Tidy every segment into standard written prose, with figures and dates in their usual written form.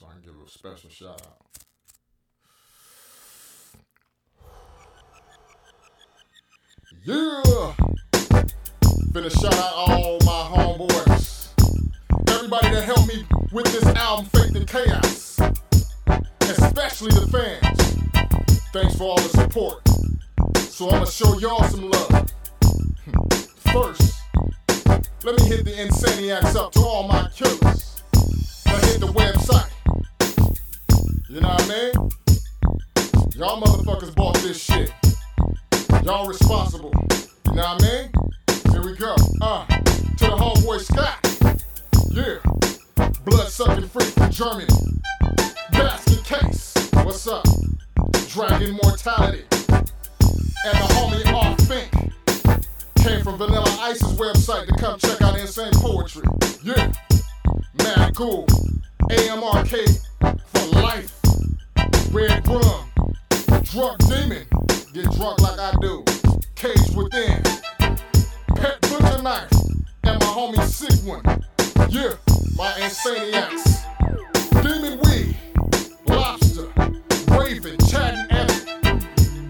so I can give a special shout out. Yeah! Finna shout out all my homeboys. Everybody that helped me with this album, Faith in Chaos. Especially the fans. Thanks for all the support. So I'ma show y'all some love. First, let me hit the Insaniacs up to all my killers. Now hit the website. You know what I mean? Y'all motherfuckers bought this shit. Y'all responsible. You know what I mean? Here we go. To the homeboy Scott. Yeah. Blood-sucking freak from Germany. Basket Case. What's up? Dragon Mortality. And the homie R. Fink. Came from Vanilla Ice's website to come check out Insane Poetry. Yeah. Mad Cool. AMRK for life. Red Brum. Drunk Demon. Get drunk like I do. Cage Within. Pet Butcher Knife. And my homie Sick One. Yeah. My Insaniacs. Demon Weed. Lobster. Raven. Chad and Evan.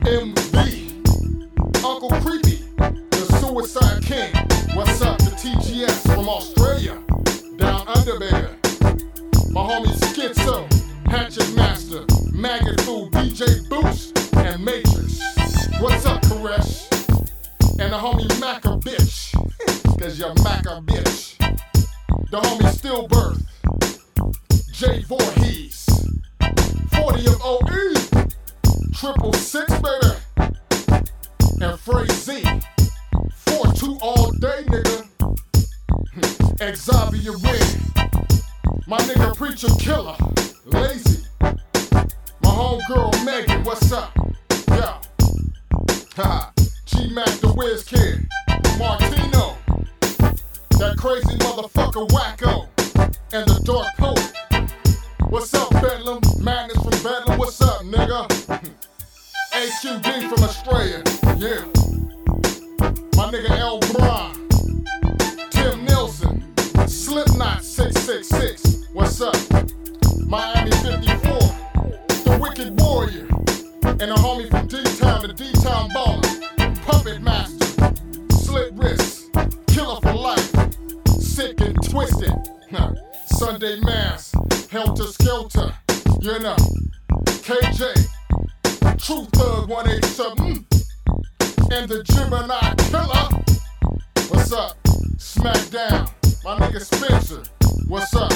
MV. Uncle Creepy. The Suicide King. What's up to TGS from Australia? Down under, baby. My homie Schizo. Hatchet Master. Maggot Food. DJ Boost. And Matrix. What's up, Koresh? And the homie Maca Bitch. Cause you're Maca Bitch. The homie Stillbirth. J Voorhees. 40 of OE. 666, baby. And Fray-Z. 4-2 all day, nigga. Xavier Red. My nigga Preacher Killer. Lazy. My homegirl Megan, what's up? Yo. Haha. G-Mac the Wiz Kid. Martino. That crazy motherfucker Wacko. And the Dark Poet. What's up, Bedlam? Madness from Bedlam, what's up, nigga? AQD from Australia. Yeah. My nigga L. Bron. Tim Nilsson. Slipknot 666. What's up? Miami 54. The Wicked Warrior. And a homie from D-Town, the D-Town Baller. Puppet Master. Slit Wrists. Killer for Life. Sick and Twisted. Sunday Mass. Helter Skelter. You know. KJ. True Thug 187. And the Gemini Killer. What's up? Smackdown. My nigga Spencer. What's up?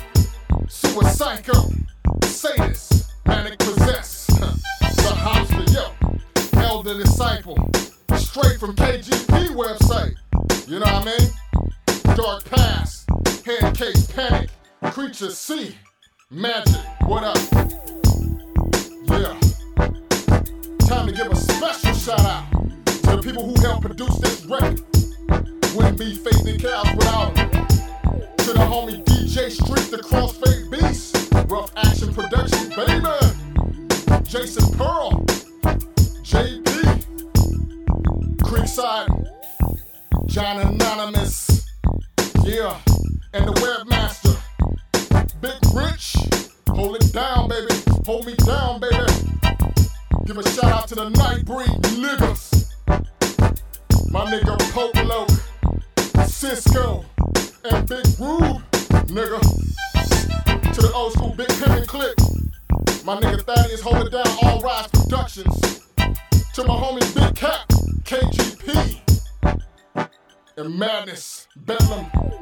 Suicpsycho. Sadist. Manic Possessed. The Hopster, yo. Elder Disciple. Straight from KGP website. You know what I mean? Dark Pass. Head Case Panic. Creature C. Magic. What up? Yeah. Time to give a special shout out to the people who helped produce this record. Wouldn't be Faith in Chaos without them. To the homie DJ Street, the Crossfade Beast. Rough Action Production, baby. Jason Pearl. JP. Creekside. John Anonymous. Yeah. And the Webmaster. Big Rich. Hold it down, baby. Hold me down, baby. Give a shout out to the Nightbreed niggas. My nigga Pope Loke. Cisco. And Big Rube, nigga. To the old school Big Pimp and Click. My nigga Thaddeus hold it down, All Rise Productions. To my homie Big Cap, KGP. And Madness, Bedlam.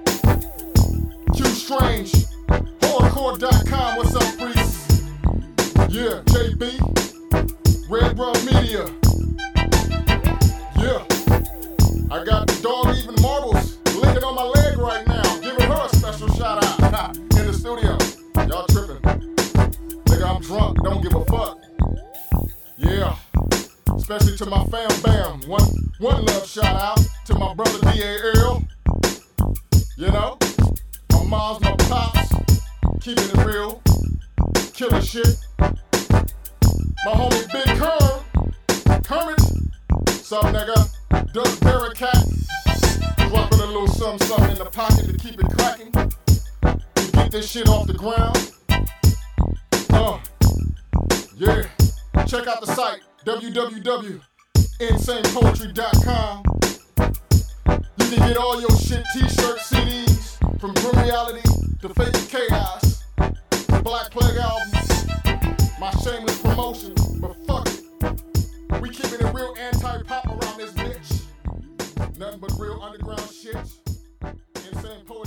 Q Strange, Horrorcore.com, what's up, Priest? Yeah, JB. Red Rum Media. Yeah. I got the dog even marbles licking on my leg right now. Giving her a special shout out in the studio. Y'all tripping. Nigga, I'm drunk, don't give a fuck. Yeah. Especially to my fam bam. One love shout out to my brother D.A. Earl. You know? My moms, my pops. Keeping it real. Killer shit. My homie Big Kermit. Sup, nigga? Doug Barricat. Dropping a little something in the pocket to keep it cracking. To get this shit off the ground. Yeah. Check out the site, www.insanepoetry.com. You can get all your shit, t-shirts, CDs, from Grim Reality to Fake Chaos, the Black Plague album, my shameless promotion, but fuck it. We keeping it real anti-pop around this bitch. Nothing but real underground shit. Insane Poetry.